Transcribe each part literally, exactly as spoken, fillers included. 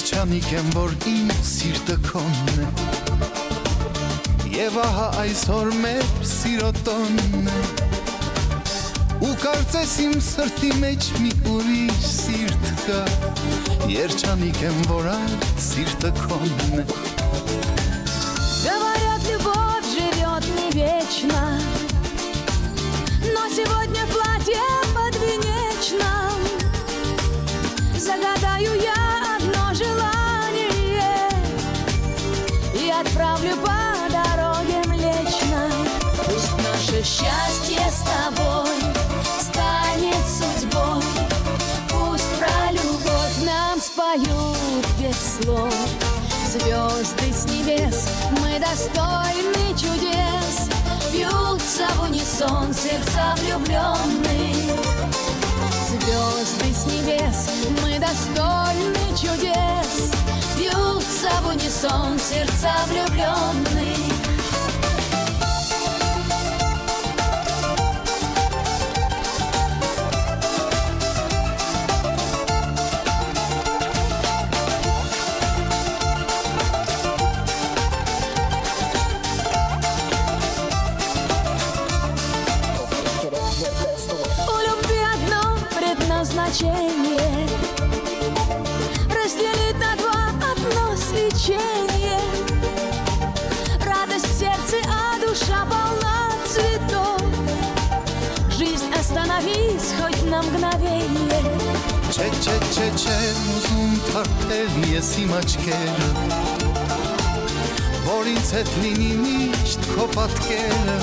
Երջանիկ եմ, որ իմ սիրտը քոնն է, եւ ահա այսօր մեր սիրո տոնն է, ու կարծես իմ սրտի մեջ մի ուրիշ սիրտ կա, երջանիկ եմ, որ այդ սիրտը քոնն է. Говорят, любовь живет не вечно, но сегодня в платье подвенечном загадаю я одно желание и отправлю по дороге Млечной. Пусть наше счастье с тобой станет судьбой, пусть про любовь нам споют без слов звезды с небес, мы достойны чудес, бьются в унисон сердца влюбленных. Звезды с небес, мы достойны чудес, бьются в унисон сердца влюбленных. Назначение разделить на два одно свечение, радость в сердце, а душа полна цветов. Жизнь остановись хоть на мгновение. Չէ, չէ, չէ, չէ, ուզում թարթել ես իմ աչքերը, որ ինձ հետ լինի միշտ քո պատկերը,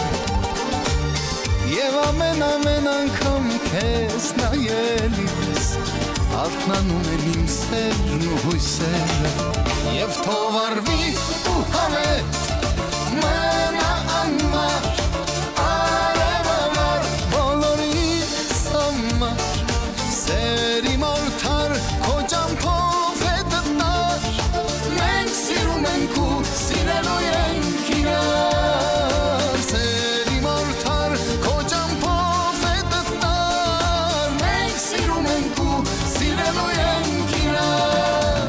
եւ ամեն ամեն անգամ քեզ նայելիս արթնանում են իմ սերն ու հույսերը, եւ թող արվի ու համետ մնա անմար, արևամար բոլորիս համար, սերի մորթար քո ճամփով է դտար, մենք սիրում ենք ու սիրելու ենք իրար, սերի մորթար քո ճամփով է դտար, մենք սիրում ենք ու սիրելու ենք իրար.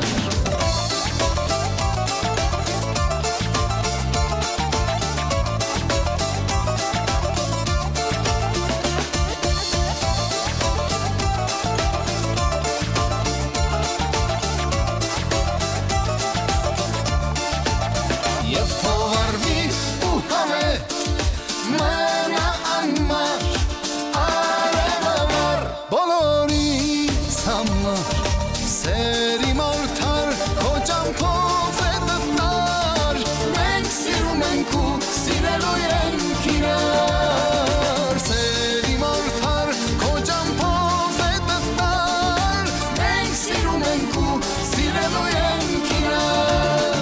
Եվ թող արվի ու համետ մնա անմար, արևամար բոլորիս համար, սերի մորթար քո ճամփով է դտար, մենք սիրում ենք ու սիրելու ենք իրար, սերի մորթար քո ճամփով է դտար, մենք սիրում ենք ու սիրելու ենք իրար.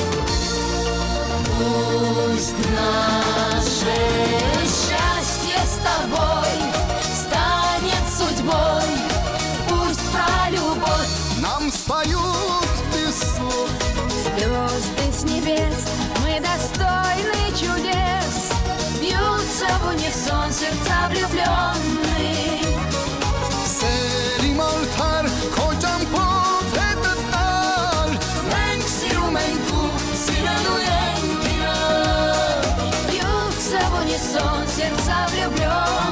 Пусть наше счастье с тобой станет судьбой, пусть про любовь нам споют без слов звезды с небес, мы достойны чудес, бьются в унисон сердца влюбленных. Սերի մորթար քո ճամփով է դտար, մենք սիրում ենք ու սիրելու ենք իրար, բьются в унисон сердца влюбленных.